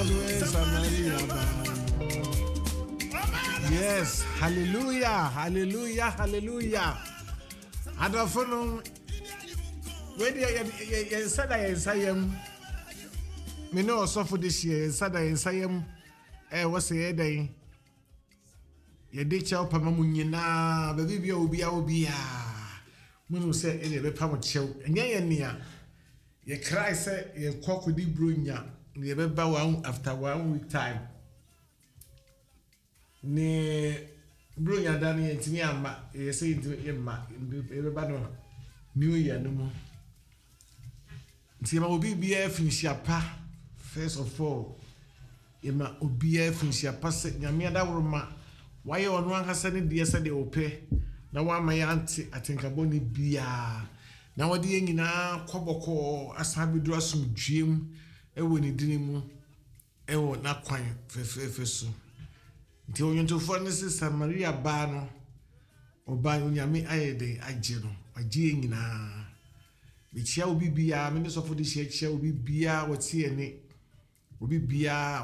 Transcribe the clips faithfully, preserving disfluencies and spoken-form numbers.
Yes, hallelujah, hallelujah, hallelujah. Adafonu, when you said I say me no suffer this year, said I say eh what's the day? Ye dey chow pa mamu nyina, baby bia obi a obi a. Munu say e dey be pa mo chew. Enya ye nia. Ye cry say ye kokodi bronya. Ye be ba one after one week time. Ne bronya dani ye ntimi ama, ye say ntimi ye ma, e be ba no new year no mo. Nti ma obi bia finish apa first of all. Ye ma obi a finish apa se nyame adawroma. Why you on hasa ne de ese de ope na wa ma yanti atenkabo ne bia na wode ye nyina kwoboko asabedu asomdwem ewo ne dinimu ewo na kwan fefefe so nti onyentofo ne sister Maria ba no oba nyame ayede agye no agye nyina be chia obi bia me ne sofo de chia chia obi bia wotie ne obi bia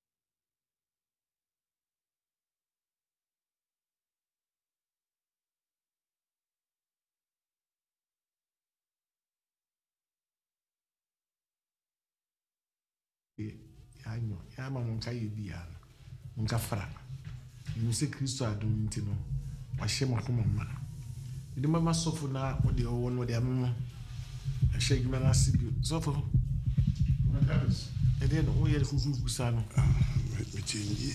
anyo ya ma monka yebia monka fra you say Kristo adom nti no wa hye makoma ma de mama sofo na ode owo no de ammo a hye gima na sibi sofo e de no o ye kuku kusa no me chenji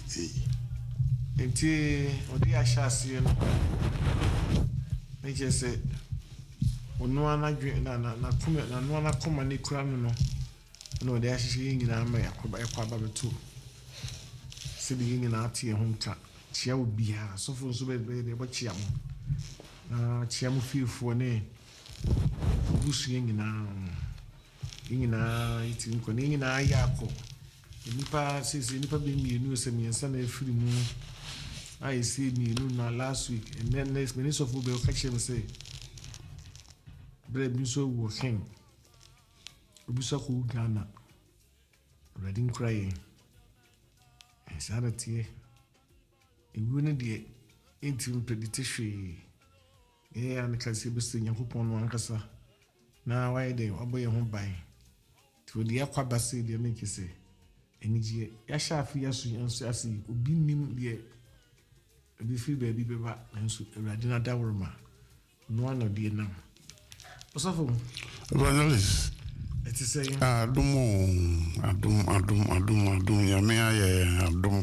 enti ode ya hye ase no me je se ono ana dwe na na na kuma na no ana koma ne kura no no no de ahye nyina ma yakoba yakoba beto se de nyina atie ho nka chia obia sofo nso be de bo chia mo na chia mo fifo ne busu nyina nyina iti nko ne nyina yako nipa sisi nipa be mienu se miensa na afiri mu ai see mienu na last week and then next minute sofo be o ka chem say bre bi so wo king Obusa ku Ghana reading crying esarati ewu ne de intim predictashwe eh an kasi bese Nyankopon no ankasa na why dey oboye ho ban to de akwaba se de make say enije ya shafi yasu yansu asi obi nim de obi fi baby beba nso Awurade na daworma no ano de nam osofo evangelist it is saying adum adum adum adum adum ya me aye adum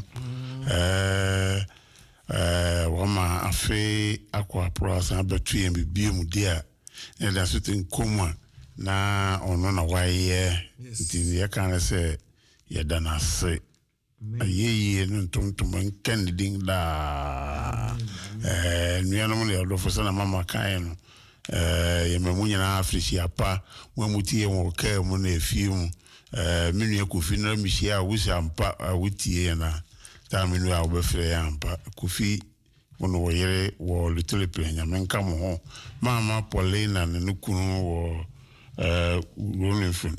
eh eh wama afi akwa prosa betu yen bibie mu dia e da sutin koma na ono na waye nti ya kan se ya dana se ayeye no tontom nkan ding da eh nuano mo le do fo sana mama kan no eh yemamunya na afrishi apa mwamutie woke mu na efium eh minu ya Kofi na mishia wusa ampa wutie na ta minu ya obefre ya ampa Kofi wono woyere wo little plenya menka mo ho mama Paulina ne nukunu wo eh ronefun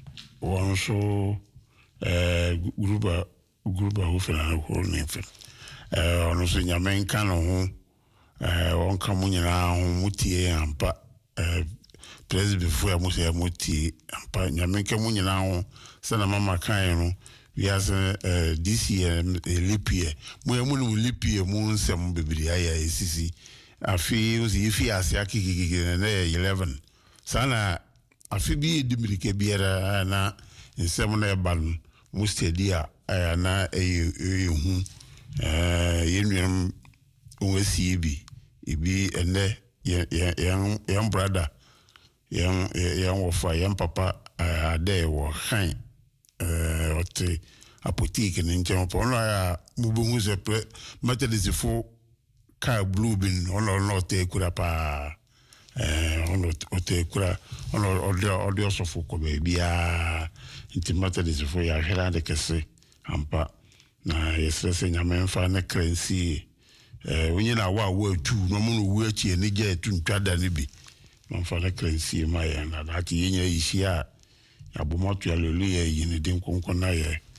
wonso eh gruba gruba ho fena ho ronefun eh ono so nyamenka no ho eh won ka munyina ho mutie ampa eh president before ya musie mutie ampa nyamenka munyina ho sana mama kan no we as eh this year lipie mo emu no lipie mu nsem bebiri aya esisi afi uzi ifi asia kikiki na eleven sana afi bi edimirike biara na nsem na eban mu stedia na ehu eh yenwem onwesi bi ibi ene yan yan brother yan yan wofa yan papa ade wo han eh ote apotique ni nche po no ya mubuhu se pre methodist fo ka blue bin ono no te kura pa eh ono ote kura ono odio odio sofo ko be bia nti methodist fo ya hera de kese ampa na yesese nyame mfa na kransi eh wonye na wa wa tu no mo no wu achi ni je tu ntwada ni bi no mfa na kransi ma ya na ati yenya yisia abomoto ya lelu ya yini din konkon na ye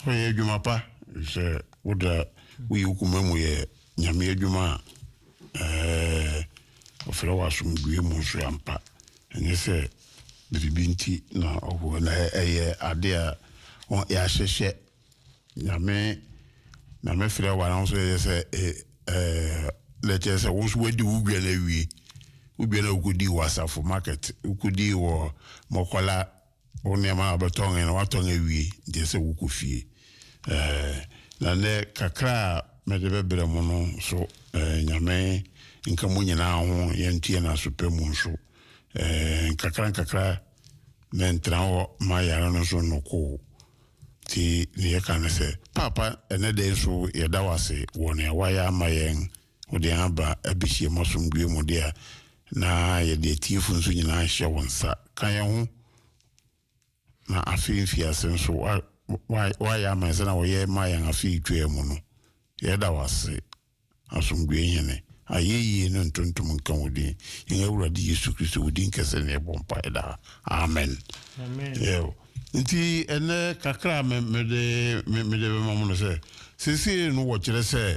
Oye jumapa se woda wi hukumu ye nyame adwuma eh ofere wasumdue mu so ampa enye se bibinti na owo na eye ade a on ya hyehyɛ nyame na me frɛ wa na so ye se eh lete se wo so wadi wugwa na wie wugwa na ukudi wasafo market ukudi wo mokola oni ma abeton na waton awie de se wukofie eh na ne kakra me de bebre mu no so eh nyame nka mu nyina ho yentie na sope mu so eh kakra kakra me ntra ho ma yara no so no ko ti ne ka na se papa ene de so ye da wase wo ne waya mayen wo de aba abihie masomdue mu de na ye de tiefu so nyina hye wonsa kan ye ho na afi fiase so why why am I saying na we ma yan afi twa mu no ye da wase asomdue nyene ayeyi no ntontom nkan wodi yen awurade Yesu Kristo wodi nkese ne bompa da amen amen yo nti ene kakra me me de me de ma mu no se sisi no wo kire se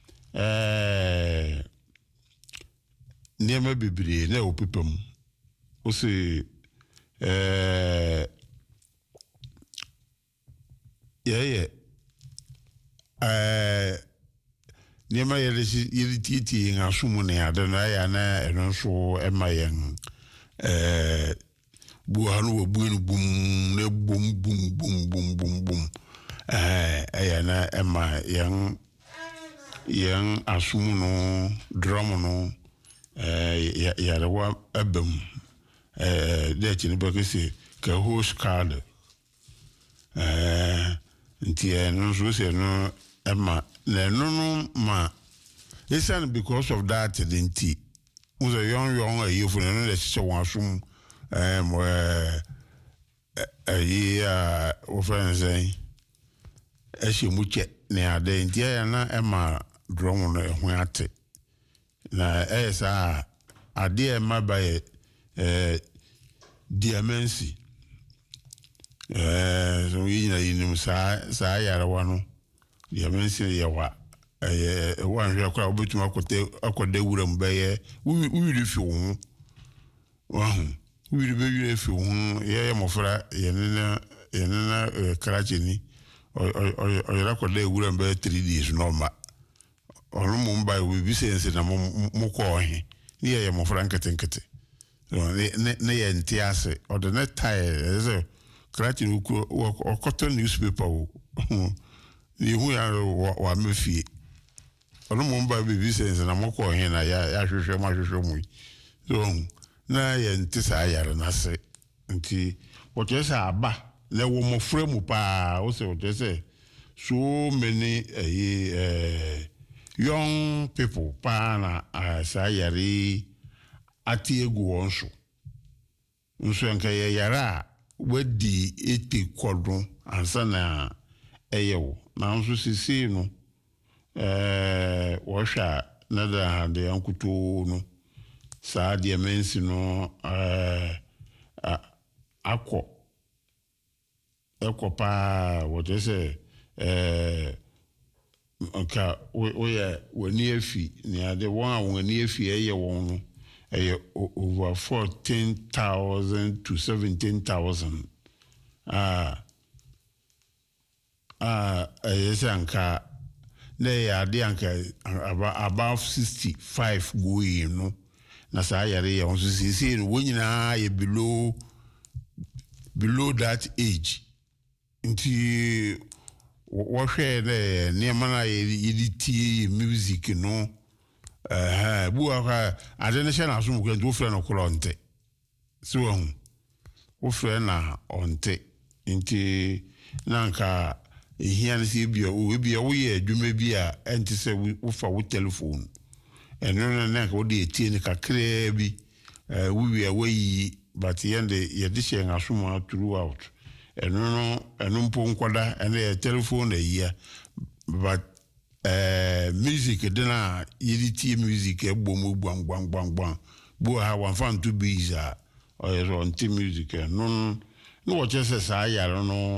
eh niema bibiri na opipam o se eh yeah yeah eh niema yele yele titi nga sumu ne ade na ya na eno so emayen eh bu hanu wo bu bum ne bum bum bum bum bum bum eh ya na ema yan yan asumu no drum no eh ya ya lewa abam eh de chini bakese ka host card eh nti no so se no ema na no no ma listen because of that didn't was a young young a you for no so one sum um a year of friends say e she muche na ade nti ya na ema drum no ho ate na e sa ade e ma ba eh diamensi eh so yi na yi sa sa yara wano diamensi ya wa eh wan hwe akwa obetuma akote akode wura mbaye wiri fi wo wahu wiri be wiri fi wo ye ye mofra ye nena ye nena krache ni o o yara akode wura mbaye three days normal onu mu mbaye we bi sense na mu ko he ni ye ye mofra nkete nkete ne ne ye ntiase o de ne tie ze krache ni ko o cotton newspaper wo ni hu ya wa mefie ono mo mba bibi sense na moko he na ya ya hwehwe ma hwehwe mu so na ye ntisa ayare na se nti o je sa aba le wo mo frɛ mu pa o se o je se so many eh, uh, young people pa na uh, sa ayare ati egu won so nso nka ye yara wadi eti kodun ansa na eyewo na nso sisi no eh washa na da de ankuto no sa de mensi no eh akọ ekopa what they say eh nka we ye wani afi ni ade won wani afi eye won no eye over fourteen thousand to seventeen thousand ah ah eye anka ne ya de anka about sixty-five going no na sa yare ya onso sisi no wonyina ye below below that age nti wo hwe ne ne mana ye tie music no eh bu aka ade ne shana so mu kwantu wo frɛ no kolonte so wo frɛ na onte nti nanka ehian si bia o bia wo ye adwuma bi a enti se wo fa wo telephone eno na na ka wo de tie ne kakra bi eh wo wi a wayi but yende ye de she ngasoma throughout eno no eno mpo nkoda ene ye telephone eya but eh music de na ye tie music e bom gbang gbang gbang gbang bo ha wan fan to be za o ye so nti music no no wo che se sa ya no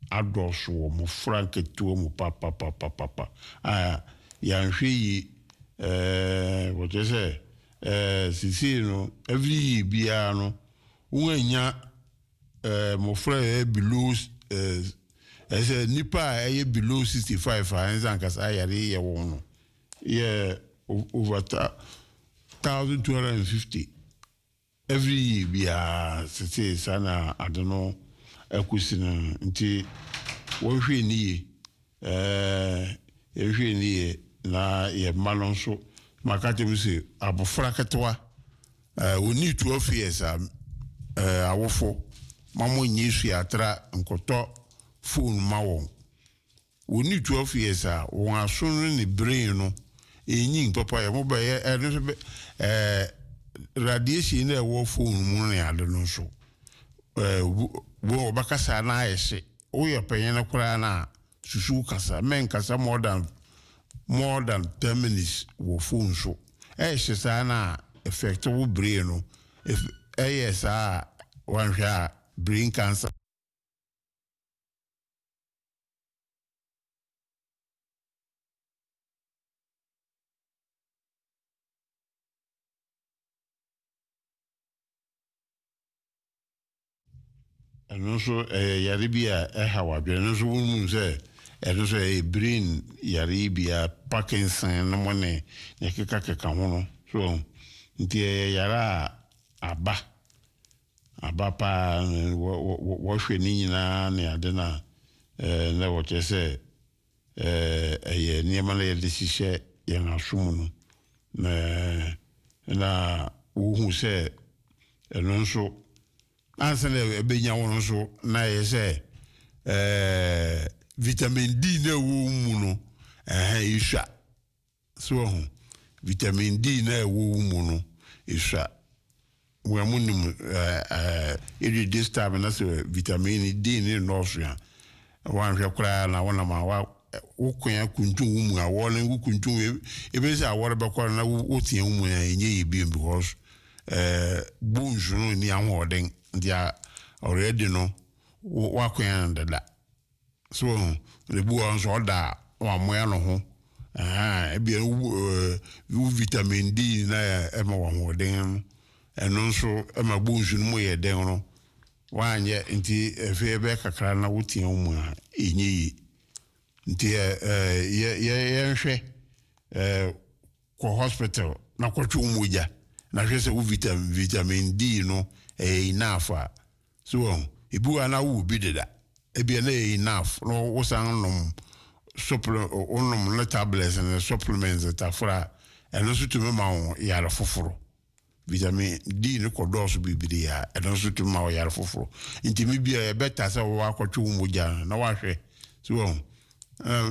adɔso wɔ mo franketewa mu papapapapa a yɛnhwɛ yi eh wɔte sɛ eh sisi no every year biara no wanya eh mo fra below eh as a nipa a below sixty-five and zankasa yare ye wo no yeah over one thousand two hundred fifty every year biara sisi sana I don't know akusina nti wo hwe ni eh e hwe ni na ye malon so makate mu se abofra ketwa eh oni twelve years am eh awofo mamo nyisu atra nkoto phone ma won oni twelve years a won aso ni brain no enyin papa ye mo ba ye eh radiation na wo phone mu ne ade no so eh wo bakasa na ayese wo ye penye na kura na susu kasa men kasa more than more than ten minutes wo phone so eh she sa na effect wo brain no if eh yes ah one sha brain cancer and so eh yaribia eh hawa bi no so won say and so a brain yaribia Parkinson no money ne keka keka ho no so nti yara aba aba pa wo hwe ni nyina ne ade na eh na wo che say eh eh niema na yede hihye ye na som no na na wo hu say eno so ansele ebenya won so na ye say eh vitamin D na wo mu no eh isha so ho vitamin D na wo mu no isha we amunim eh eh iri this time na so vitamin D ni no so ya wan hwe kura na wona ma wa wokoya kuntu mu a wona kuntu e be say awore be kwa na wo tie mu ya enye bi because eh bonjour no ni ahoden dia already no wa koya ndada so le bu on so da wa moya no ho ah e bi u vitamin D na e ma wa hoden eno so e ma bonjour mo ye den no wa anye nti efe be kakra na wotie mu a enyi nti eh ye ye nhwe eh ko hospital na ko twu mu ja na hwe se u vitamin vitamin D no eh enough so ibu ana wo bi deda e bi na enough no wo san nom supplement onnom na tablets and supplements that fra eno so to me ma wo yara foforo vitamin D ne ko dose bibiri ya eno so to ma wo yara foforo nti mi bia e beta se wo akotwe wo moja na wa hwe so um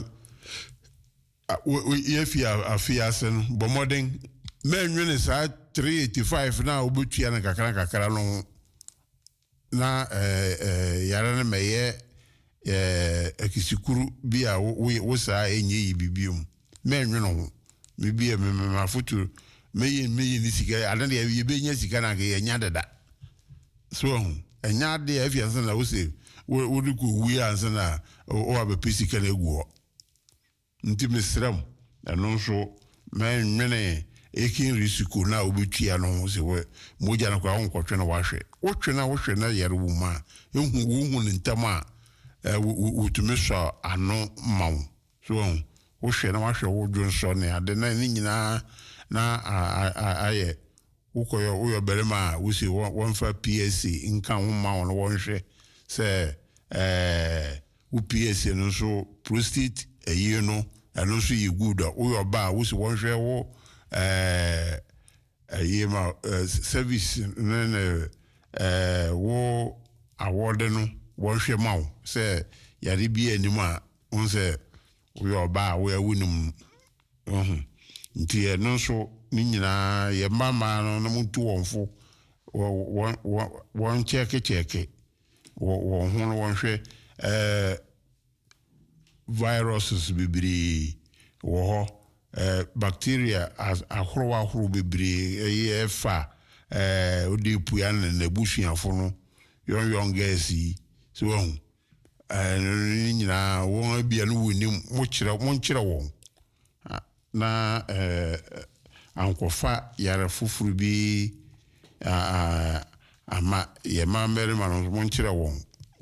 we if you are fiasen bo modern men nwene sa three eighty-five na obetua na kakra kakra no na eh eh yara na meye eh akisikuru bia wo sa enye yi bibium men nwene ho me bia me ma foto meye meye ni sika ade ye be nya sika na ke nya dada so enya de e fiasen na wo se wo de ko wi ansa na o abe pisika na egu nti mesram eno so men nwene ekin risiko na obetua no se we moja na kwa honkotwe na wahwe wotwe na wohwe na yare wu ma ehu wo hu ntama utumeso ano mawo so wohwe na wahwe wo dwonso ne ade na ni nyina na aye ukoyo uyo berema wusi wonfa P S C nka ho mawo no wonhwe se eh u P S C no so prostate eyi no eno so yi good uyo ba wusi wonhwe wo eh eh ma service na eh wo award no wo hwe mawo say yare bi anim a on say we oba we awunum mhm nti e no so ni nyina ye mama no na muntu wonfo won won check check wo ho no won hwe eh viruses bibiri wo ho Uh, bacteria as ahoro ahoro bebre eh fa eh odi puya na busuafo no yon yon gesi so eh nyina won bia no woni mo kire mo nkire won na eh ankofa yare fufuru bi a ama ye ma mere ma no mo nkire won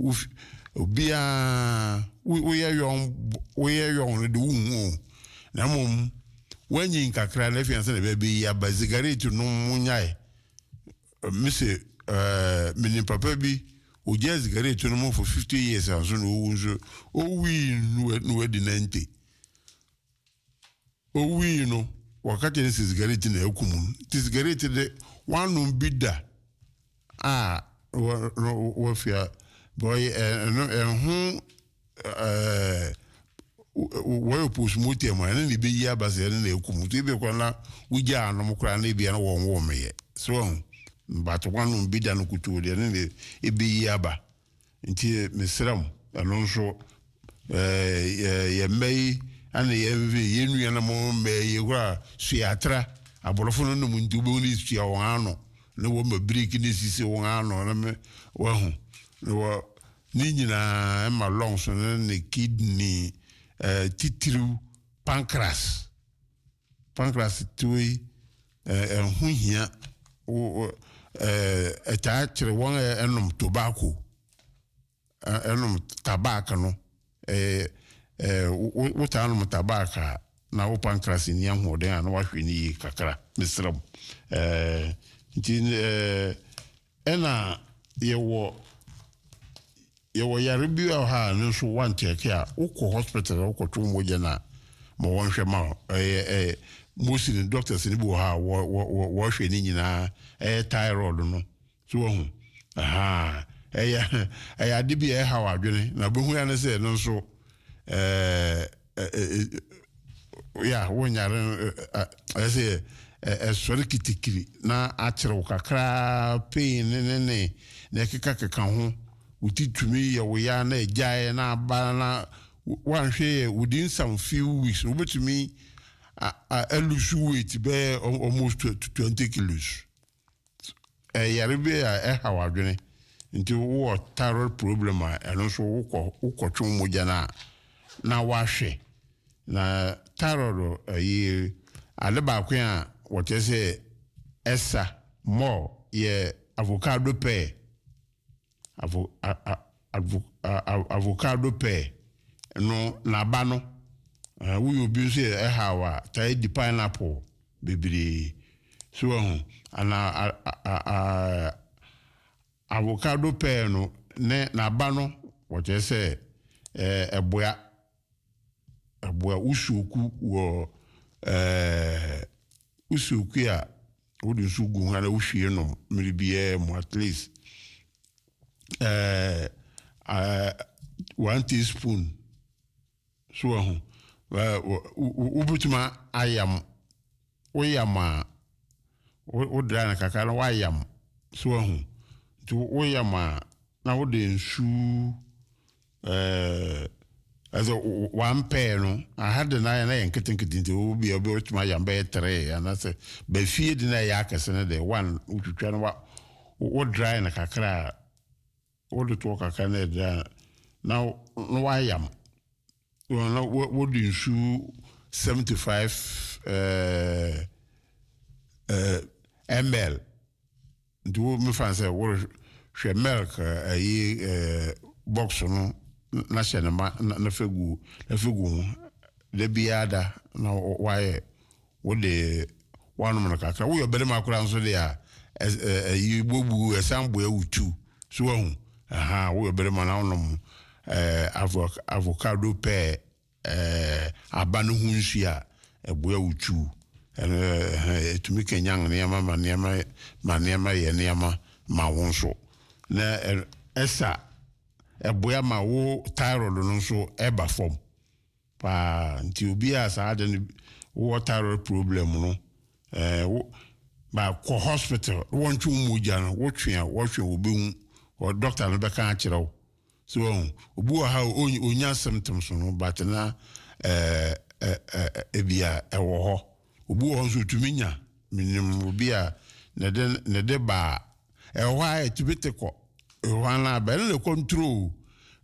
obia we ye yon we ye yon de wu na mom wanyi kakra na fianse na be ya bazigareti no munyai mise eh mini papa bi o jazz gareti no for fifty years aso no wunso o wi no we di ninety o wi no wakati ne sigareti na ekumu sigareti de wanu bida ah wo fia boy eh no eh eh wo push muti ma na ni be ya base na ekumu to be kwa na wuja no mukra na bia na wo wo meye so but wanu bida no kutu de na e be ya ba nti mesram ano so eh ye mei ana ye vi ye nua na mo me ye kura suatra aborofo no no mundu be ni sua won ano na wo ma break ni sisi won ano na me wa hu wo ni nyina ma long so na kidney eh titiru pancreas pancreas tui eh hu hia o eh eta kire won enom tobacco enom tobacco no eh eh wo ta no tabaka na wo pancreas ni ahoden an wa hweni kakra misram eh nti eh ena ye wo ye wo yare bi ha no so want take a ukọ hospital ukọ to moje na mo won hwe ma eh eh most of the doctors ni bo ha wo wo hweni nyina eh thyroid no so wo aha eh ya eh ya de bi eh ha wa dwene na bo hu ya ne se no so eh ya wonyare ese eh sori kitikiri na achiro kakra pain ne ne ne keka keka ho utitumi ye wo ya na ejae na aba na wanhwe within some few weeks obetumi a lose weight be almost twenty kilos eh yare be eh ha wadwene nti wo thyroid problem a eno so wo wo twon moja na na wahwe na thyroid ayi ale ba kwen a wote se esa more ye avocado pear avo avocado pear no na ba no we obi se e hawa tai di pineapple bibiri so hu ana avocado pear no ne na ba no wote se eh eboya eboya usuku wo eh usuku ya wodi sugu hana uhwie no mribie mo at least eh uh, one teaspoon so hu ubutuma ayam oyama o dra na kakala wayam so hu to oyama na wodi nsu eh as one pair no I had the nine and kitchen kitchen to be about my yambe tray and I said be feed na yakase na the one who try wa what dry na kakra all the talk kakana dry now no I am well no what do you seventy-five uh uh ml do me fancy what she milk a box no na shene ma na fegu na fegu le biada na waye wo de wanu na kakra wo yobere makura nso de a yi bobu esambo ewutu so hu aha wo yobere ma na onom eh avocado pear eh abanu hu nsia ebo ewutu eh etumi kenyan ne yama ma ne ma ma ne ma ye ne yama ma wonso na esa eboya ma wo thyroid no so eba form pa nti obi asa de wo thyroid problem no eh ba ko hospital won twu muja no wo twen wo twen obi hu o doctor no be kan akire so obi wa ha onya symptoms no but na eh eh ebia ewo ho obi wo so tuminya minim obi a ne de ne de ba e wa e tibiteko wana ba le control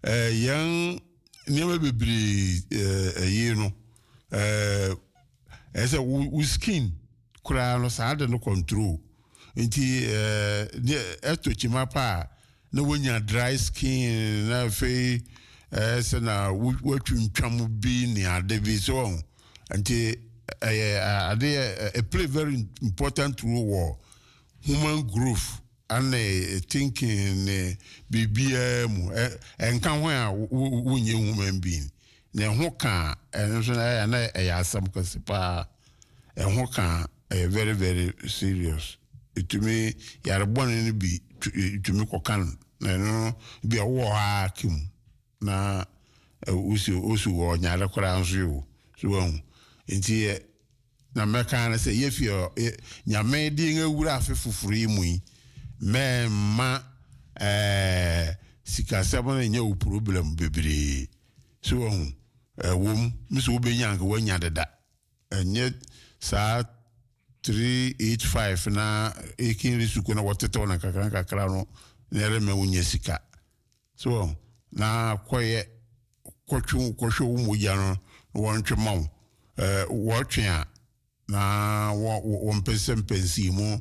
eh yang niam bebre eh yi no eh ese wo skin kura no sa de no control nti eh eto chima pa na wonya dry skin na fe eh se na watwuntwam bi ni ade bi so nti eh ade a play very important role human growth and thinking bibia mu enka ho a wonye human being na ho ka enso na na ya asam kasipa e ho ka very very serious itumi yare bone ni bi itumi kokan na no bi wo ha kim na usi usi wo nyaare kora nso yo so won nti na meka na se yefio nyame di ngawura afefufuru imu yi me ma eh sika sebo na nya problem bebre so won wom miso obenya nka wanya deda enye sa three eight five na ekin risuko na woteto na kakra kakra no na ere me wonya sika so na koye kwotwu kwosho mu ya no won twemaw eh wo twea na wo mpese mpensi mu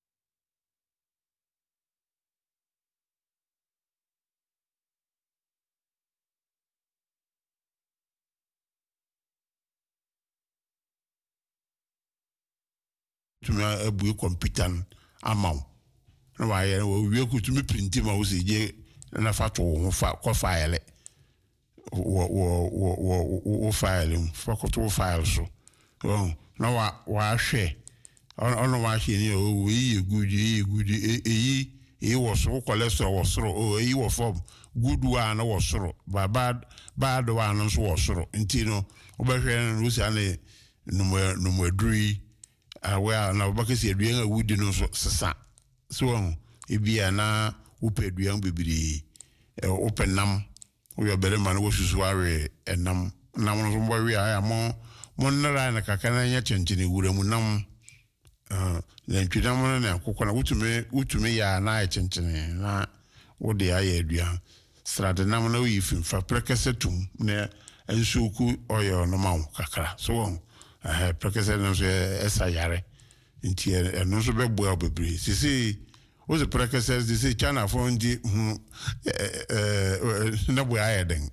tuma abu computer amaw na wa ye wo wie ku tumi print ma wo seje na fato wo fa ko file wo wo wo wo file fa ko to file so oh na wa wa hwe ono wa hwe ni o yi good yi good eyi e wo so cholesterol wo soro o eyi wo form good one na wo soro ba bad bad one so wo soro ntino obehwe no si ane no no modri awa na obakesi aduan a wudi no so sesa so ebia na upe aduan bibiri e openam wo yobere man wo susu awe enam nam no mbo wi aya mo monara na kakana nya chenchene wuramu nam eh na ntwidam na kokona wutume wutume ya na chenchene na wo de aya aduan strade nam na wi finfa prekesetum na ensuku oyo no mawo kakra so eh prekese no so esa yare nti eno so bebo obebri sisi o se prekese sisi chana fo ndi eh eh na bo ayeden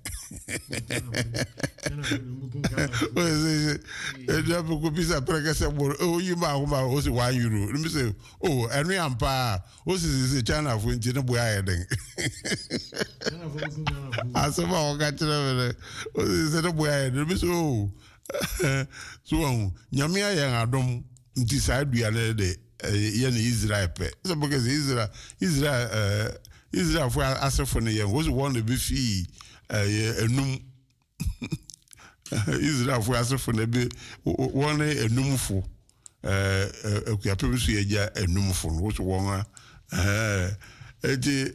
o se e da ko bisa prekese bo o yi ma ho ma o se one euro mi se o enu ampa o se sisi chana fo ndi na bo ayeden asoma o ka tere o se na bo ayeden mi se o so nyame ayen adom nti sa aduale de ye na Israel pe so because Israel Israel uh, Israel for asefo ne yen was one to be fi enum Israel for asefo ne be one enumfo eh akuya pe so ye ja enumfo no so won eh eti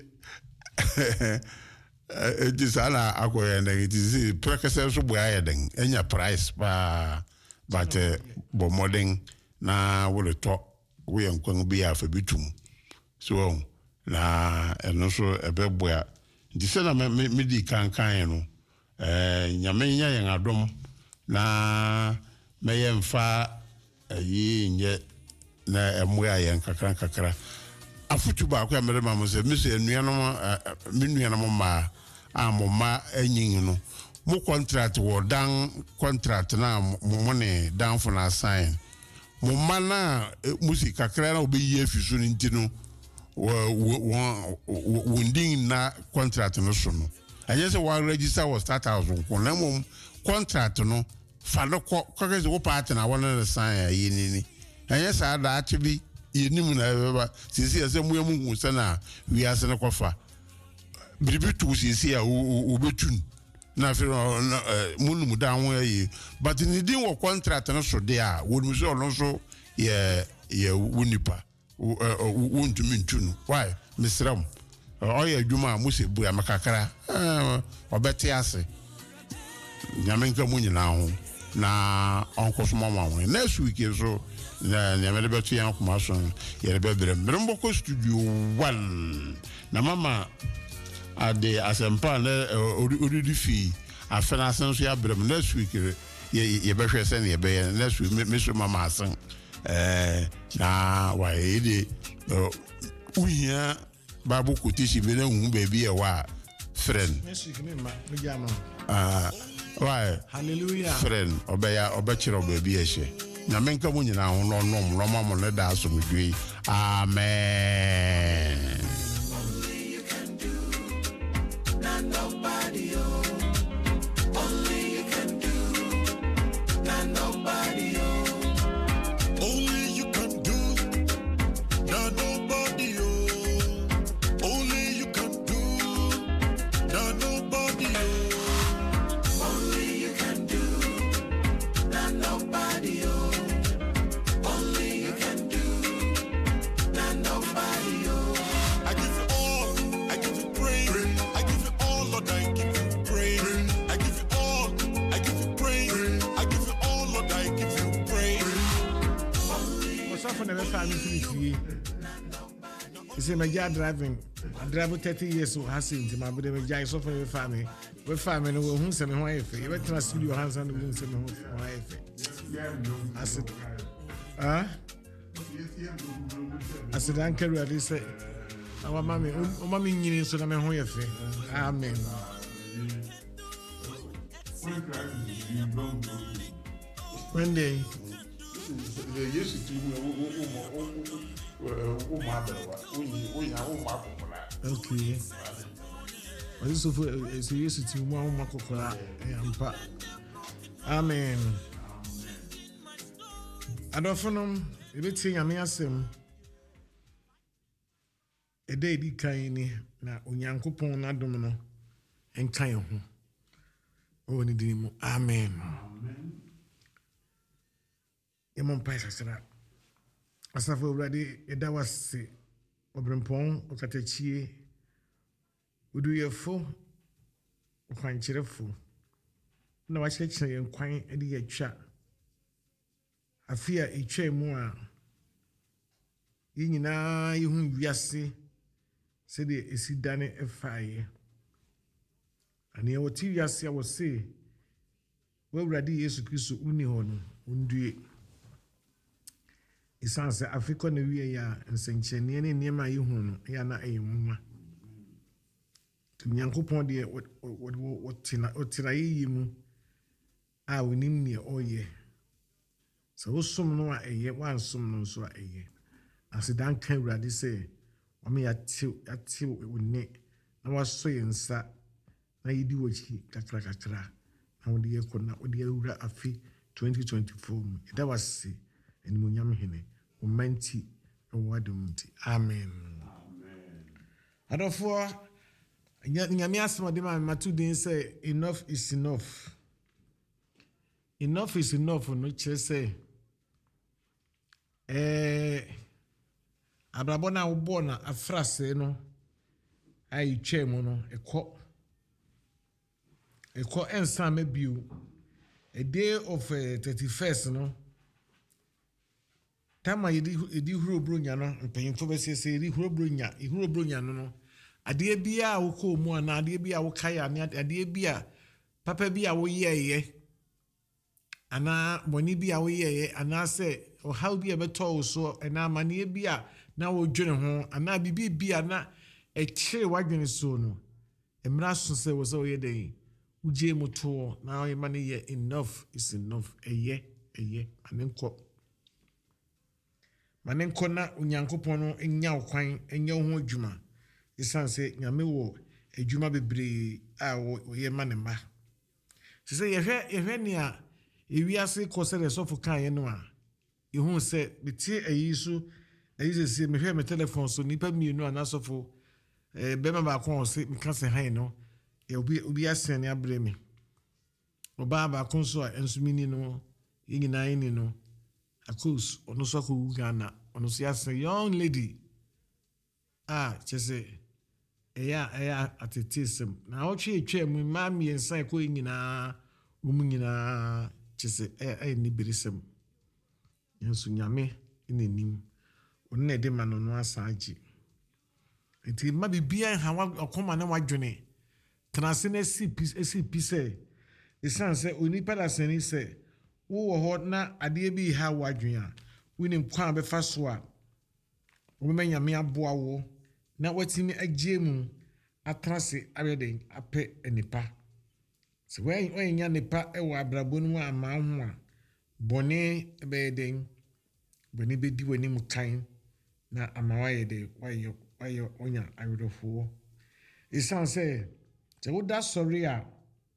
eti sala akoye na eti si prekese so bo ayeden enya price pa but bo modern na wo le to wo yan kwan bi afa bitum so na eno so ebeboa ndi se na me di kankan no eh nyame nya yan adom na me yemfa ayi nye na emwa yan kakra kakra afutu ba kwa mere ma mo se mi se nuanom mi nuanom ma amoma anyin no mo contract wo dan contract na mo ne dan for na sign mo mana music kakra na obeyi afisu ntino wo winding na contract no so no anye se wa register was start house ko na mo contract no fa no ko ko se wo partner na wona sign ayi ni ni anye sa da achibi yenim na beba sisi ese mu emu hu se na wi ase ne kofa biribitu sisi a obetun na fe munu mu da won ayi but ni din wo contract no so de a wonu so no so ye ye wunipa wontu mintunu why misram oya adwuma mu se bu amakakara obete ase nyame nka mu nyina ho na onko mama won next week so na nyame de betu yan kuma so ye de bebrem mboko studio one na mama ade asempa na ori di fi afena asen so ya brem next week ye ye behwe se na ye be next week me so mama asen eh na wa ede uhia babu kutishi be na hu baby e wa friend next week me ma me jama ah why hallelujah friend obeya obechiro baby e she na menka mo nyina ho no no mo ma mo ne da so medwe amen. Say my dad driving, I drive thirty years so has seen my brother my dad so for the family. We family no who say me why if you better na studio hands and who say me why if. I said, ah? I said uncle ready say, our mommy, oh mommy nyini so na me who if. Amen. One day yes to okay. I used to say yes to one makokola ampa. Amen. Adofonom ebeti nyame asem e dey di kan ni na onyankopon na dom no enkan ho. O ni di mu. Amen. Amen. Yemon paisa sera. Asafo obrade eda wase obrempon okatachie uduyefo okwanchirefo na wachekire yenkwan edi yatwa afia etwa mu a yinyina yehu wiase sede esidane efaye ani woti wiase a wose wawurade Yesu Kristo uni ho no undue isanse Africa na wiye ya nsenchenie ne niema yehu no ya na eyimwa Nyankopon de wotina wotina yimu a wonim ne oye so wosum no a eye wansum no so a eye asidan kan urade se omi yati yati woni na waso yensa na yidi wochi kakra kakra na wodi yekona wodi yura afi twenty twenty-four mu ida wase enimu nyam hene umanti owadumti amen amen adofo nyame asema de ma matu din say enough is enough enough is enough no chere say eh abrabo na wo bo na afrase no ai twemu no ekọ ekọ ensa mabiu a day of uh, thirty-first no tama yedi edi huro bronya no mpanyimfo be sese yedi huro bronya e huro bronya no no ade bia wo ko mu ana ade bia wo kai ana ade bia papa bia wo yeye ana boni bia wo yeye ana se o how bia beto so ana mane bia na wo dwene ho ana bibi bia na e kire wadwene so no emra so se wo so ye den uje muto na o mane ye enough is enough eye eye anenko manenko na onyankopon no enya okwan enya ho adwuma isanse nyame wo adwuma bebre a wo ye manema se yehwe yehwe ne a ewiase kosere sofo kan ye no a ehun se beti ayisu ayise me hwe me telephone so nipa mienu ana sofo eh bema ba kon se me kase han no e obi obi asen ne abre me oba ba kon so ensumini no yingina yin no akos ono so ko Ghana ono so asen young lady ah chese eya eya atetism na o twe twa mu mami ensan ko nyina um nyina chese eh eh ni birisem yensu nyame inenim onne de mano no asaji Nti ma bibia ha wa akoma na wadwene transe na si pis esi pise esan se onipa da sani se wo wo ho na ade bi ha wadwene a woni kwa be fa so a wo me nyame aboa wo na watimi agye mu atrase abeden ape enipa se wen wen nya nipa e wa abrabo no ama ho a bone be den bone be di wani mu kan na ama wa ye de wa ye ayo onya awedofo isan say se woda sorry a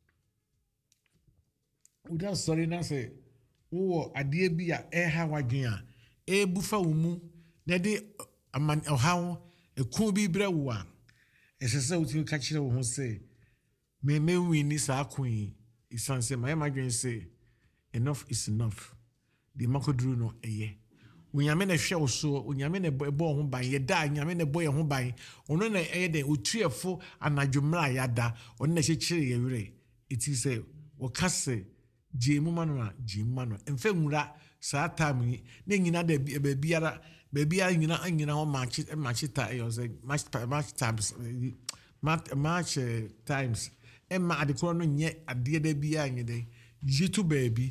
woda sorry na say wo ade bi a e ha wadwen a e bufa wo mu na de aman ohawo e ku bi bre wo a esese wotu ka kire wo ho say me me wini sa kun isan say my madwen say enough is enough the makodru no eye Unyame na hwe oso unyame na ebo ho ban ye da nyame na ebo ye ho ban ono na eye de otuefo anadwumra ya da ono na hyekire ye were iti say wo kase jemu manu a jemu manu emfa nwura saa time na nyina da ba biara ba biara nyina anyina ho match match ta e say match match times match times emma adekoro no nye ade da biara nyede jitu baabi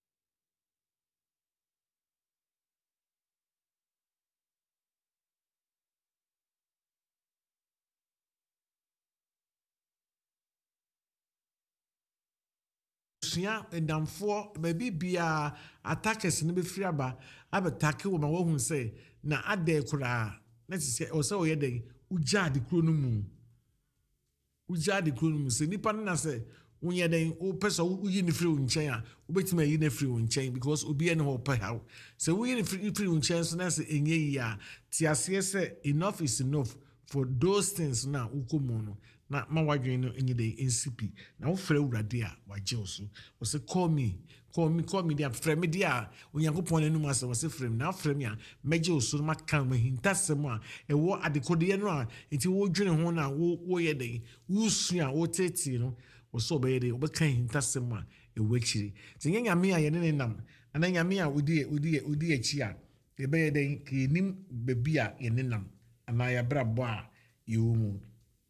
sia endamfo baby bia attackers ne be free aba attack wo ma wo hu say na ade kura na se o se o ye den uja de kuro no mu uja de kuro no mu se nipa na se wonye den o pesa uyi ne free nchen a obetima yi ne free nchen because obi ene ho pa hawo se uyi ne free free nchen so na se enye yi a ti ase se enough is enough for those things na ukomu no na ma wadwen no enye dey N C P na wo frɛ urade a wagye oso wo se call me call me call me dia frɛ me dia onyankopɔn nanu ma se wo se frɛ me na frɛ me a megye oso ma kan ma hintasem a ɛwɔ adekode no a enti wo dwene ho na wo wo yɛ dey wo su a wo tete no wo so be dey wo be kan hintasem a ɛwɔ akiri tinye nyame a yɛ ne nam ana nyame a odi odi odi achi a ye be dey kenim bebi a yɛ ne nam ana ya brabo a yewumu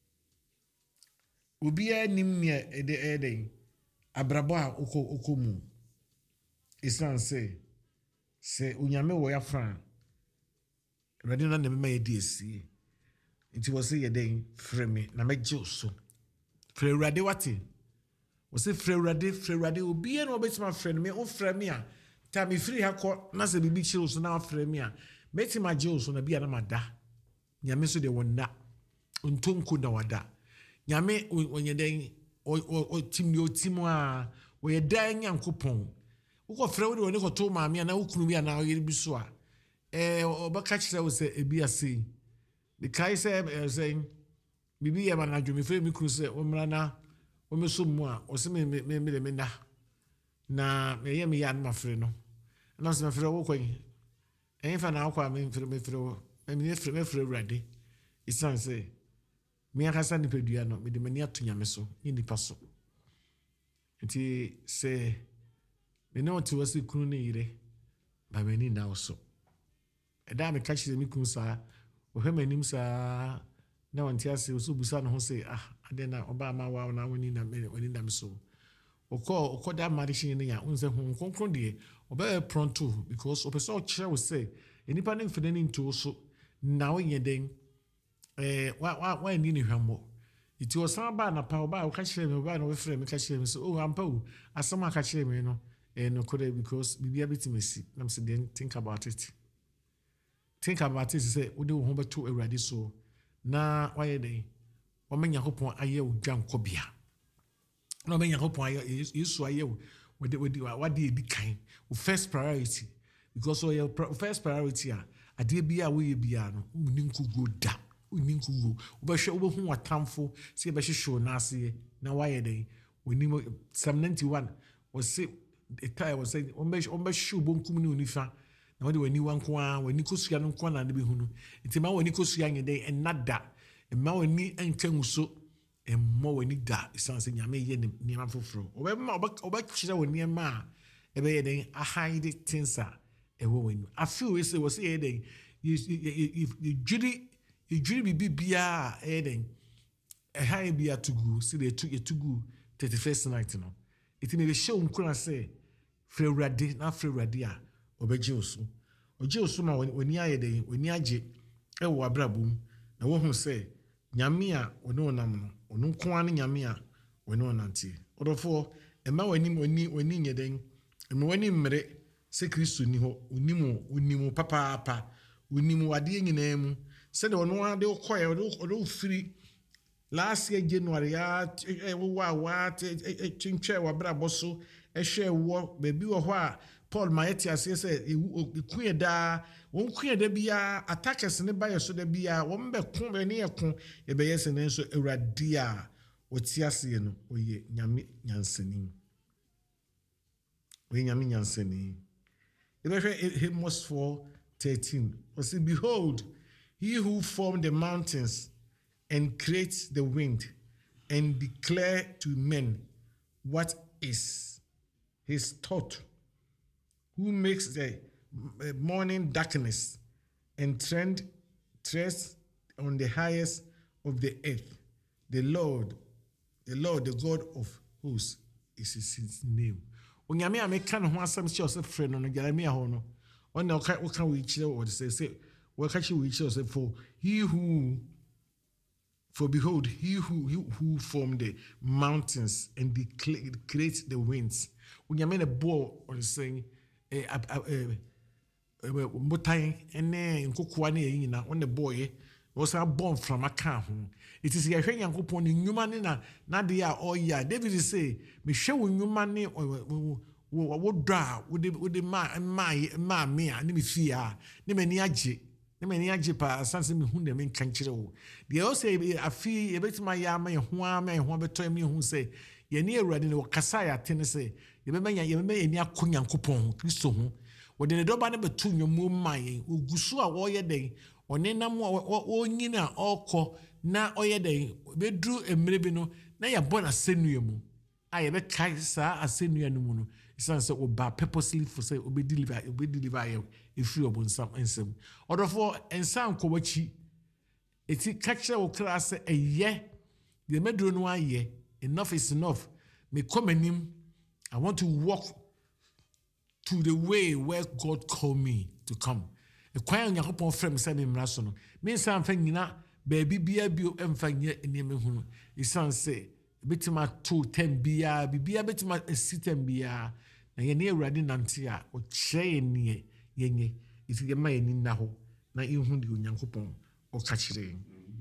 obi anim ne ede ede abrabo a oko okomu isan se se unyame wo ya fra ready na ne me ye di esi nti wo se ye den frɛ me na megye oso frɛ urade wate wo se frɛ urade frɛ urade obi na obetima frɛ me o frɛ me a ta me free ha kɔ na se bibi kire oso na frɛ me a metima gye oso na bia na mada nyame so de wonna ontonko na wada nyame onye den o tim ni o tim a o ye dan nyankopon wo ko frɛ wo de woni ko to maame na wo kunu bia na o yiri bi so a eh obaka kire wo se ebi ase the kai say saying bibi ya na dwumi frɛ mi kunu se o mra na o me so mu a o se me me me me na na me ye me ya na frɛ no na so me frɛ wo kwan en fa na akwa me frɛ me frɛ wo me frɛ me frɛ urade isan say me akasa ni pedua no me de mani ato nyame so ni nipa so nti se me no ti wasi kunu ne yire ba mani na so eda me ka kire mi kunu sa o hwe manim sa na wanti ase so busa no ho say ah ade na oba ma wa na woni na me woni na me so okọ okọ da marishin ne ya unse hu konkron de oba pronto because opese o kire we say enipa ne mfede ni nto so na wo yeden eh wa wa wa ni ni hwambo iti osan ba na pa oba o ka kire me oba na we frɛ me ka kire me so o ampa o asama ka kire me no eh no kore because bibia betimesi na me say then think about it think about it say wo de wo ho beto awurade so na wa ye den wo menya kopon aye o dwankobia na menya kopon aye yesu aye o we de we de wa de ebi kan o first priority because o your first priority a ade bia wo ye bia no ni nkugo da ni nkugo wo be hwe wo hu watamfo se be hwehwe na ase na wa ye den oni Psalm ninety-one was say the time was saying on be on be hwe bonkum ni onifa na wo de wani wanko a wani kosua no nko na de be hunu nti ma wani kosua nyede enada ma wani enkanguso emmo wani da isanse nyame ye ni ma foforo oba ma oba kire wani ma e be ye den a hide things a e wo wani I feel we say was ye den you you judy edwiri bibi bia e den e ha bia to go see they took to go thirty-first night no it me be show nkura say frɛ Awurade na frɛ Awurade a obegye osu ogye osu ma woni aye den woni agye e wo abrabom na wo hu say nyame a woni onam no onu nko an nyame a woni onante odofo e ma wani wani wani nyeden e ma wani mmere se Kristo ni ho onimu onimu papa papa onimu ade nyina mu se de ono ade koye odo firi last year January ya e wa wa tintwe wa brabo so e hwe wo bebi wo ho a Paul Maeti ase se ekuye da won kuye da bia attackers ne ba yeso da bia won be ko be ne yeko e be yese ne so Awurade a woti ase no oye nyame nyansani oye nyame nyansani e be hwe Amos four thirteen o say behold he who formed the mountains and creates the wind and declare to men what is his thought, who makes the morning darkness and trend treads on the highest of the earth. The Lord, the Lord, the God of hosts is his name. Onyame a meka no ho asem che ose frɛ no no Jeremia ho no. Ona oka oka we kyerɛ wo say say we ka kyerɛ we kyerɛ say for he who For behold, he who, he who formed the mountains and decla- creates the winds. When you mean a ball or saying, eh, Motai, and then Kukuani, on the boy was a born from a car. It is a hanging upon new money, not the year or year. David is say, me show new money or what draw with the with the my my my me and me fear, name any aji. Ne mani ajipa sanse me hu dem nka nkire wo de o say afi e betima ya ma ye ho ama ye ho beto me hu say ye ne Awurade ne wakasa ya tene say ye be manya ye be me ni akonyankopon Kristo hu wo de ne doba ne beto nwomu ma ye ogusu a wo ye den one nam wo nyina okọ na oye den be duru emre bi no na ya bona senua mu a ye be kai sa asenua no mu no isan say oba purposely for say obe deliver obe deliver ye if you obonsam ensem odofo ensan kowachi eti kakire wo class eye the medro no aye enough is enough me come anim I want to walk to the way where God called me to come e kwan yakopon frem say me mraso no me nsan fa nyina baby bia bio emfa nye eneme hunu isan say betima to ten bia bibia betima sitem bia na ye ne Awurade nante a o kyerɛ ne yenye iti ye ma ni na ho na ihu di Onyankopɔn o ka kyerɛ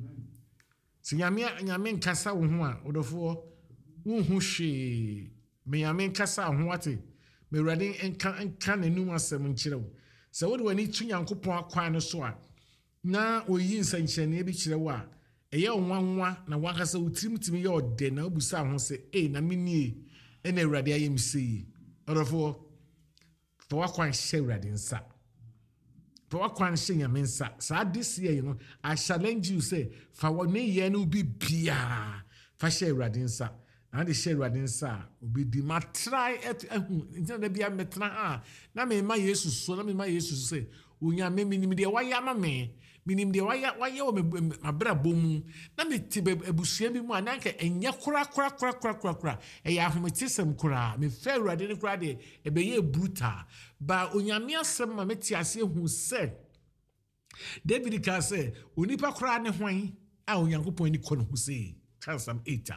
si nyame nyame nkasa wo ho a odofo wo hu hwe me nyame nkasa ho ate me Awurade enka enka nanum asɛm nkyerɛ wo sɛ wo de wani tu Nyankopɔn akwan no so a na oyi nsankyerɛne bi kyerɛ wo a ɛyɛ onwanwa na wakasa wo tirimtimi yɛ ɔde na obusa ho sɛ eh na menie ɛna Awurade ayɛ mi sei odofo for wakwan hyɛ Awurade nsa for wakwan hyɛ Nyame nsa saa this year you know I challenge you say fa wone ye no bi bia fa hyɛ Awurade nsa na de hyɛ Awurade nsa obi di ma try et ehu ntina da bia metna a na me ma Jesus so na me ma Jesus say Onyame minim de waya ma me minim de waya waya o me abra bomu na me ti abusua bi mu ananka enye kura kura kura kura kura kura e ya ahometisem kura me fa Awurade ne kura de e be ye brutal ba Onyame asem ma me ti ase hu se David ka say onipa kura ne hwan a Onyankopɔn ni kɔ no hu sei Psalm eight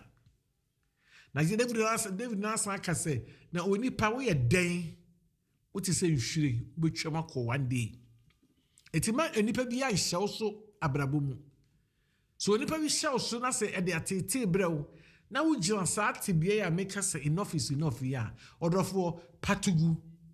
na David na David na asa ka say na onipa wo ye den wo ti say nhwire wo betwam akɔ one day etima enipa bi a hyɛw so abrabo mu so enipa bi hyɛw so na sɛ ɛde atete brew na wo gyina saa tebea ya make us enough is enough ya odofo patugu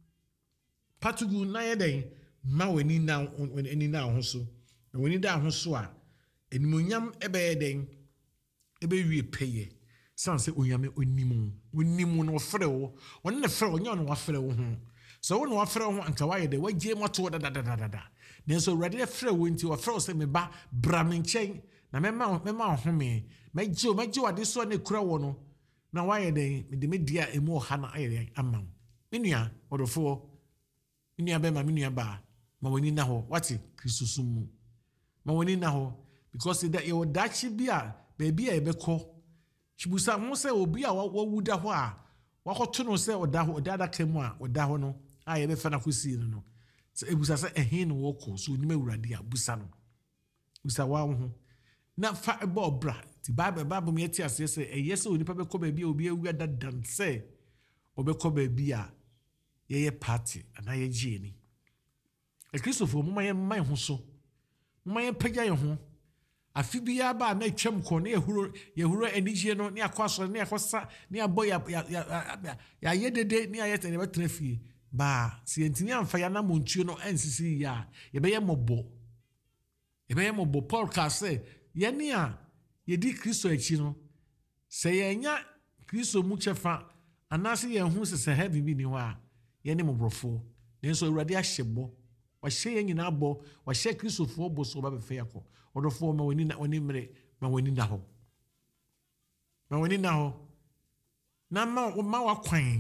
patugu na yɛ den ma wani na wani na ho so na wani da ho so a enimonyam ebe yɛ den ebe wie peye san sɛ onyame onimu onimu no frɛ wo wɔn ne frɛ wo nyɛ no wafrɛ wo ho so when wa frɛ ho anka wa yɛ de wa gye moto da da da da da nenso ready frɛ wo nti wa frɛ wo sɛ me ba bra me nkyɛn na me ma me ma ho me me gye me gye wa de so ne kura wo no na wa yɛ de me de me dia emu ha na ayɛ ama me nua odofo me nua be ma me nua ba ma woni na ho wate Kristo sumu ma woni na ho because that you dachi bia baby a beko chibusa ho se obi a wawuda ho a wakoto no se oda ho oda da kemu a oda ho no a ye be fa na kosi no se ebusa se ehin no woko so nim awurade a busa no busa wa ho na fa ebo bra ti bible bible me ti ase se eye se onipa be ko baby a obi awu da dan se obekọ baby a ye ye party ana ye gie ni e Christopher mo maye man ho so mo maye pagya ye ho afi bia ba na twam ko na yehuro yehuro anigie no ne akwaso ne akosa ne aboy ya ya ya ye dede ne aye tene betra fie ba si entini amfa ya na montuo no ensisi ya ye be ye mobo ye be ye mobo Paul ka se ye ne a ye di Kristo achi no se ye nya Kristo mu chefa anase ye hu se se heavy bi ni ho a ye ne mobrofo nenso awurade ahyebo wa hye ye nyina bo wa hye Kristofo bo so ba be fe yakọ odofo ma wani na wani mre ma wani na ho ma wani na ho na ma ma wa kwan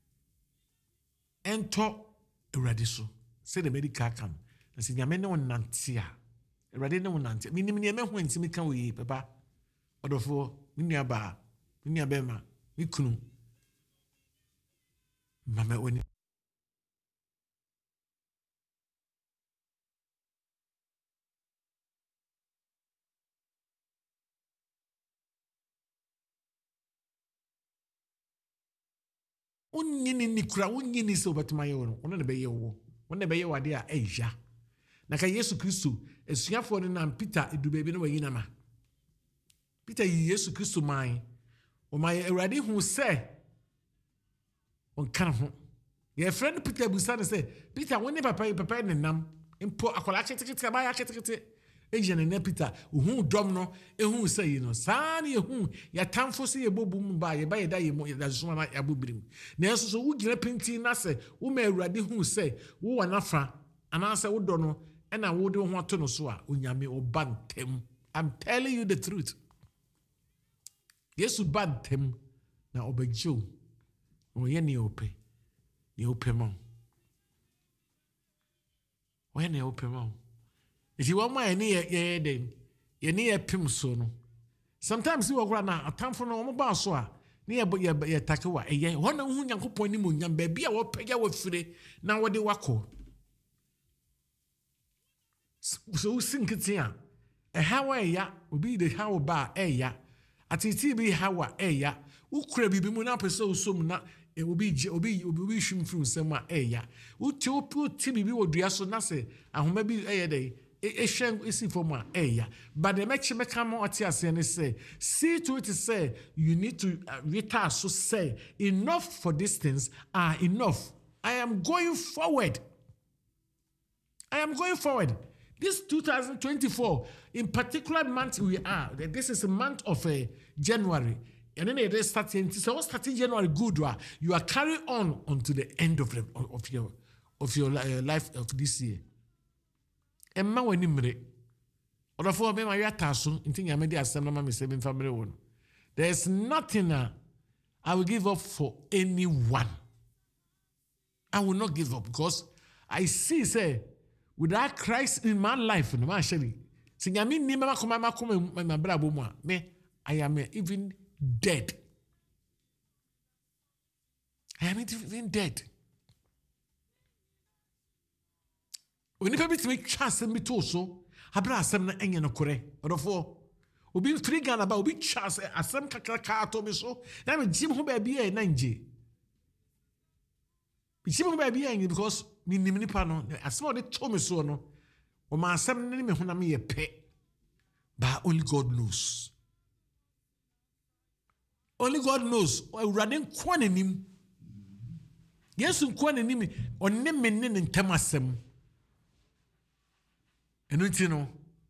ento awurade so se the medical kan na se nyame ne wonante a awurade ne wonante minim ne me ho ntimi kan we papa odofo minia ba minia be ma mikunu mama wani unyini nikura unyini se obatuma ye wono ono ne be ye wo ono ne be ye wade a eja na ka Yesu Kristo esuafo ne na Peter edu bebi ne wayina ma Peter yi Yesu Kristo man o mai Awurade hu se on kan ho ye friend Peter busa ne se Peter woni papa papa ne nam mpo akola chetekete ba ya chetekete ejene ne Peter uhu dom no ehu se yi no saa ne ehu ya tamfo se ye bobum ba ye ba ye da ye mo da soma na ya bobirim na enso so wo gina penti na se wo ma Awurade hu se wo wa nafa ana se wo do no e na wo de ho ato no so a onyame obantem. I'm telling you the truth. Yesu bantem na obagjo o ye ne ope ye ope mo o ye ne ope mo. If you want my near ye den, ye near pim so no. Sometimes you are na atamfo no mo ba so a near but ye ye takewa e ye wona hu Nyankopon ni mo nyam ba bia wo pagya wo fire na wo de wako. So sinkiti a e hawa ya obi de hawa ba e ya atiti bi hawa e ya ukura bibi mu na pese osom na e obi obi obi hwim fru nsem a e ya uti opi bibi wodua so na se ahoma bi e ye dey e hwen isi from a eya but the make me come out here say say see to it say you need to uh, rita so say enough for these things are enough. I am going forward. I am going forward. This two thousand twenty-four, in particular month we are, this is a month of uh, January. And then it is starting, so starting January good, you are carrying on until the end of, the, of your of your uh, life of this year. Emma wani mre. Odofo be ma yata so nti nyame di asem na ma me seven family won. There is nothing uh, I will give up for anyone. I will not give up because I see say without Christ in my life no man shall. Se nyame ni ma koma ma koma ma brabo mu a me I am even dead. I am even dead. When you to make chance and me too so, Abra asem na enye no kore. Odofo. Obi three Ghana ba obi chance asem kakra ka to me so. Na me jim ho ba bia e na nje. Me jim ho ba bia e because me nim nipa no asem o de to me so no. O ma asem ne me ho na me ye pe. But only God knows. Only God knows. O running kwan anim. Yesu kwan anim onne me ne ntem asem. Enu ti no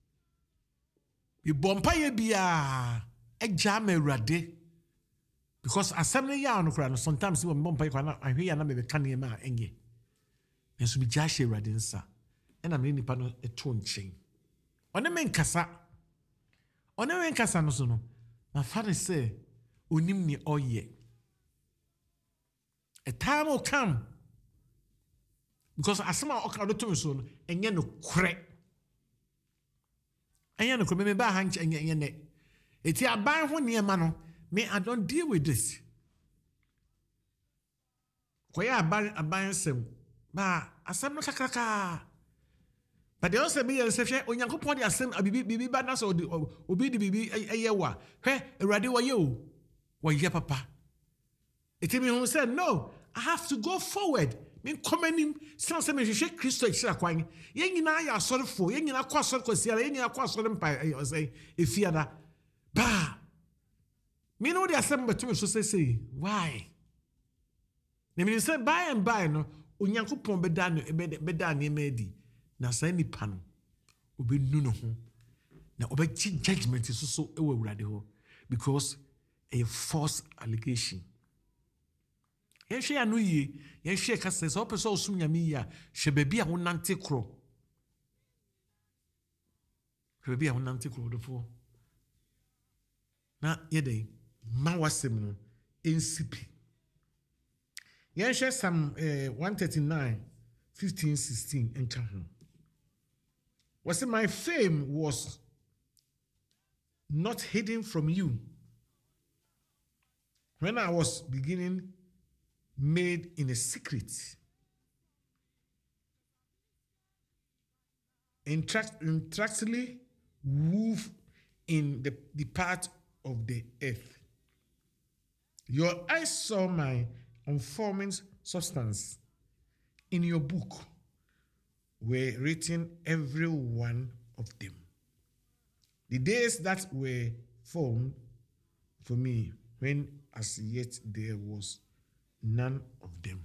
bi bompa ye bia eja ma Awurade because asem ne ya no kra no sometimes we bompa ye kwana ahwe ya na me ka ne ma enye enso bi ja hye Awurade nsa ena me nipa no eto nchen one me nkasa one me nkasa no so no my father say onim ni oye a time will come because asem a okra do to so no enye no kre. Anya no me ba ha nche nye ne. Eti aban ho niema no, me I don't deal with this. Koya aban aban sem ba asem no kakraka. But they also be and say Onyankopon dey asem bibi bibi ba na so obi di bibi eyewa. Hwe Awurade wo ye o. Wo ye papa. Eti me who said no, I have to go forward. Me komanim san se me hwehwe Kristo ekira kwan. Ye nyina ya asorefo, ye nyina kwa asore kwasiara, ye nyina kwa asore mpa say efiada. Ba. Me no dey asem beto so say say why? Na me say by and by no Onyankopon beda no beda na emedi. Na say nipa no obenu no ho. Na obechi judgment so so ewo Awurade ho because a false allegation. Yen hwe anu yi, yen hwe ka se so person osum nyame yi a hwe ba bia wonante kro. Hwe bia wonante kro dofo. Na yede ma wasem no ensipi. Yen hwe Psalm one thirty-nine fifteen sixteen enka ho. Was my fame was not hidden from you when I was beginning made in a secret. Intractably wove in the, the part of the earth. Your eyes saw my unforming substance. In your book were written every one of them. The days that were formed for me, when as yet there was none of them.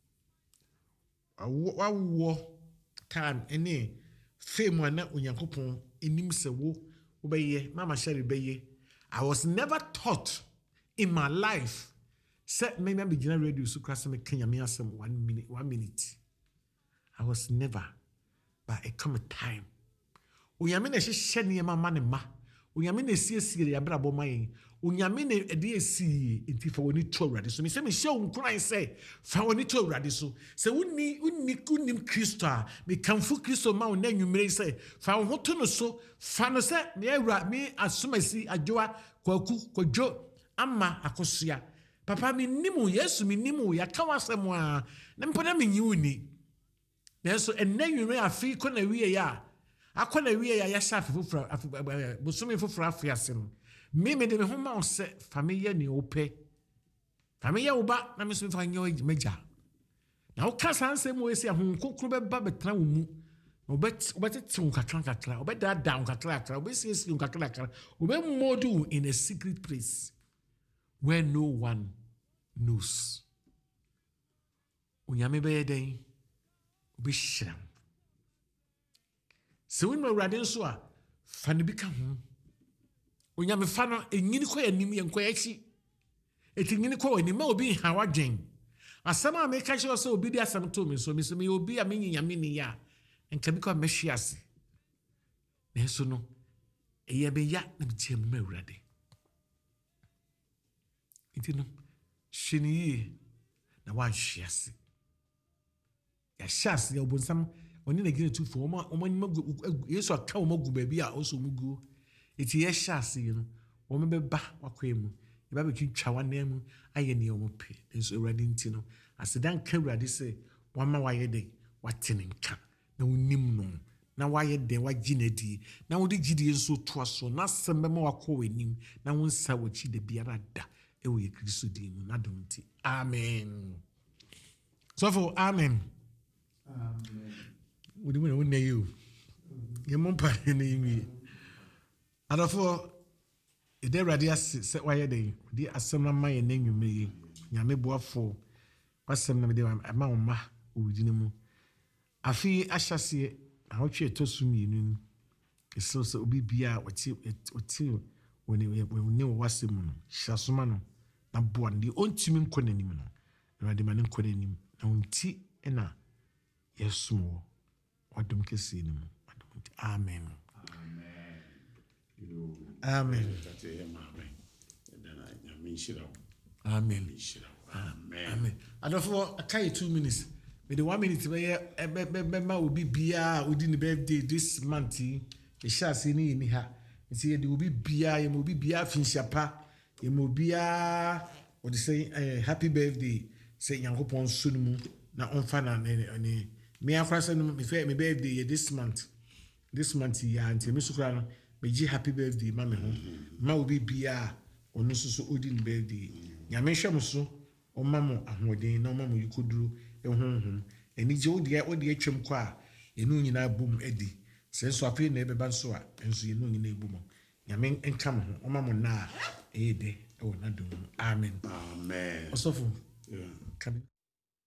Wa wo time any fame na Onyankopon enim se wo obeye mama share beye. I was never taught in my life set me me begin radio so krasa me kenya me asem one minute one minute. I was never, but it come a time. Onyame na hye ne ma ma ne ma. Onyame na siesie ya brabo man. Onyame na ede esi enti fa woni to Awurade so. Me se me hye unkran say fa woni to Awurade so. Se woni woni kunim Kristo a me kamfu Kristo ma wona nwumire say fa wo to no so fa no se me Awurade me asomasi adwoa kwaku kwadwo ama akosua. Papa me nimu Yesu me nimu ya ka wasem a na mpona me nyi woni. Nenso enne nwumire afi ko na wiye ya akona wiye ya ya shafi fufura busumi fufura afiase no me me de me homa o se family ni ope family uba na me so fa nyo meja na o ka sanse mo esi ahun kokro be ba betra wo mu obet obet un kakran kakra obet da down kakra kakra obet si esi un kakra kakra obet modu in a secret place where no one knows. Unyame be den obi shram. So when we Awurade nso a fa ne bi ka ho. Onyame fa no enyini kɔ anim ye nkɔ akyi. Eti nyini kɔ anim ma obi ha wadwen. Asɛm a me ka kyerɛ sɛ obi di asɛm to me so me so me obi a me nyame ne ya. Enka bi kɔ mehwe ase. Na so no eye be ya na bitie mu Awurade. Enti no hwene yi na wa hwe ase. Ya hwe ase ya obonsam oni na gine tu fo oma oma nyima Yesu aka oma gu ba bi a oso mu gu eti ye hye ase no wo me beba wakwa mu e ba betwitwa wana mu aye ne omo pe enso Awurade nti no asedan ka Awurade se wama waye den watene nka na wonim no na waye den wagine di na wodi gidi enso to aso na sembe ma wakwa wanim na wonsa wachi de biara da e wo ye Kristo di mu na dom ti amen. So for amen. Amen. Wodi mo na you ye mo pa na yimi adafo e de Awurade ase se waye den di asem na ma ye na nwume nyame boafo wasem na me de ma ma owudine mu afi ahyase ahotwe tosum yinu eso so obi bia oti oti woni woni wasem no hyasoma no na boa ndi ontimi nkɔ nanim no Awurade ma ne nkɔ nanim na onti na yesumo wadum kesi ni mu amen amen amen amen amen adofo akai two minutes with the one minute be be be ma obi bia odi ni birthday this month ɛhyɛ ase ne yɛni ha nti yɛde obi biara yɛma obi biara finhyia pa yɛma obiara wɔde sɛ ɛɛ happy birthday sɛ nyankopɔn nso no mu na ɔmfa na ne ne me akora sɛ no me fɛ me birthday yɛ this month this month yɛ nti me so kora no me gye happy birthday ma me ho ma obi biara ɔno nso so odi ne birthday nyame hwɛ mo so ɔma mo ahoɔden na ɔma mo yikoduro ɛhonhom anigye wo deɛ wo deɛ atwam kɔ a ɛnu nyinaa bom adi sɛ nso apɛ na ɛbɛba nso a nso yɛnu nyinaa ebu mo nyame nka mo ho ɔma mo na a ɛyɛ dɛ ɛwɔ n'adom amen amen ɔsɔfo kabi